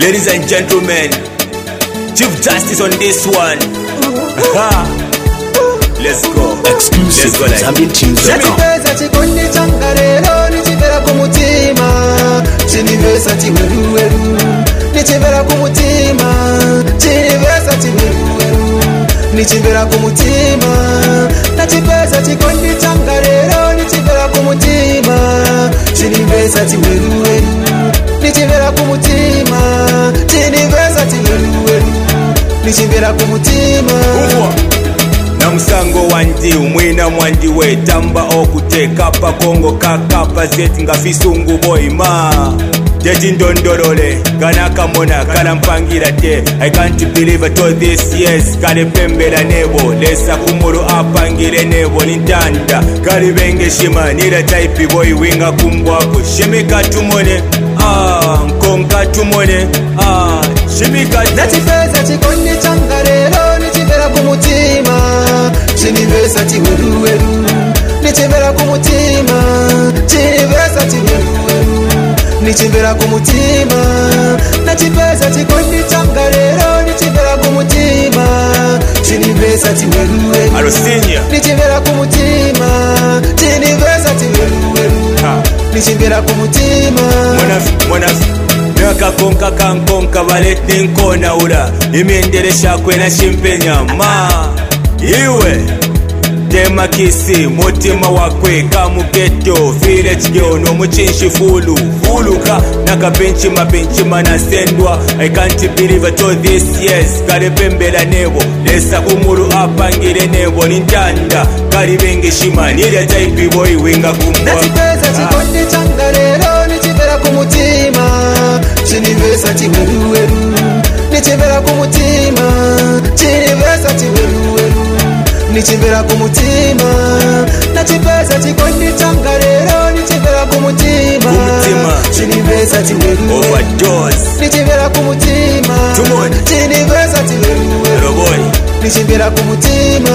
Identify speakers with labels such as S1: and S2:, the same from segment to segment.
S1: Ladies and gentlemen, Chief Justice on this one. Let's go.
S2: Exclusive.
S1: Let's go like
S3: Pesa chikondi changa lero nichibera kumutima chinivesa chiweruweru nichibera kumutima chinivesa chiweruweru nichibera kumutima nachipesa chikondi changa lero nichibera kumutima chinivesa chiweruweru nichibera kumutima chinivesa chiweruweru nichibera kumutima
S1: na msango wandi umwina mwandi we tamba okuteka pakongo kakapa zeti nga fisungu boima jeti ndondorole gana kamona kala mpangira te I can't believe I told this yes kale pembera nebo lesa kumuru apangire nebo nintanda kali benge shima nira type boy winga kumbwako shimika tumone nkonka tumone shimika
S3: nachipesa chikondi changa lero nichibera kumutima chinivesa chiweruweru nichibera kumutima chinivesa chiweruweru nichibera kumutima nachipesa chikondi changa lero nichibera kumutima chinivesa chiweruweru
S1: Arosinya
S3: nichibera kumutima chinivesa chiweruweru nichibera kumutima
S1: Monafi Nakakonka kankonka balete nkona ura Imyenderesha kwena shimpenya ma Iwe Tema kisi mutima wakwe kamugeto Village girl no muchinshi fulu Fuluka nakabenchi mabenchi manasendwa I can't believe I told this yes Kare pembela nebo Lesa kumuru apangire nebo Nintanda Kari benge shima Nira type boy winga kumbwa
S3: nachipesa chikondi changa lero nichibera kumutima chinivesa chiweruweru nichibera kumutima chinivesa chiweruweru nichibera kumutima nachipesa chikondi changa lero nichibera kumutima chinivesa chiweruweru
S1: Overdose
S3: nichibera kumutima chinivesa chiweruweru nichibera kumutima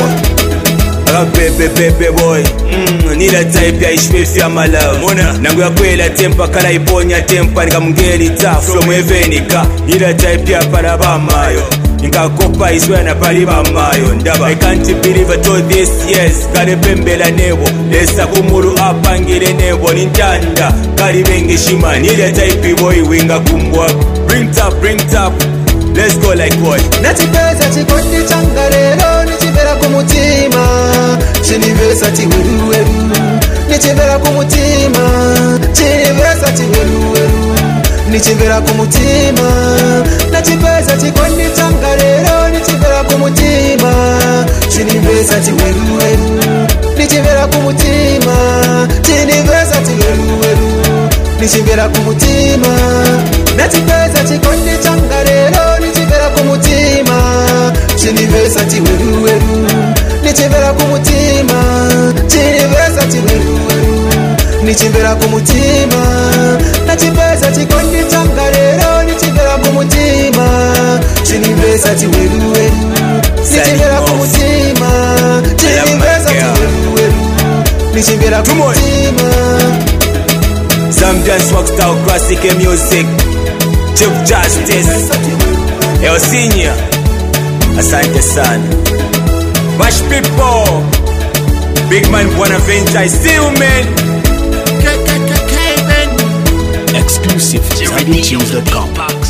S1: Pepe boy nila type ya ishpefi ya malavu Mona nangu ya kwela tempa kala iponya tempa Nika mungeli ta from heavenika Nila type ya paraba mayo Nika kopa iswe na paliba mayo Ndaba I can't believe I told this yes Kare pembela nebo Lesa kumuru apangire nebo Nintanda Kari benge shima Nila type boy winga kumbwa Bring top Let's go like boy
S3: nachipesa chikondi changa lero nichibera kumutima chinivesa chiweruweru nichibera kumutima chinivesa chiweruweru nichibera kumutima nachipesa chikondi changa lero nichibera kumutima chinivesa chiweruweru nichibera kumutima chinivesa chiweruweru nichibera kumutima nachipesa chikondi changa lero nichibera kumutima chinivesa chiweruweru nichibera kumutima chinivesa chiweruweru nichibera kumutima nachipesa chikondi changa lero nichibera kumutima chinivesa chiweruweru nichibera kumutima chinivesa chiweruweru nichibera kumutima
S1: Some dance rock style classic music Chief Justice El Senior Asante sana Mash people Big man Bonaventure I see you man
S2: Exclusive. ZambianTunes.com.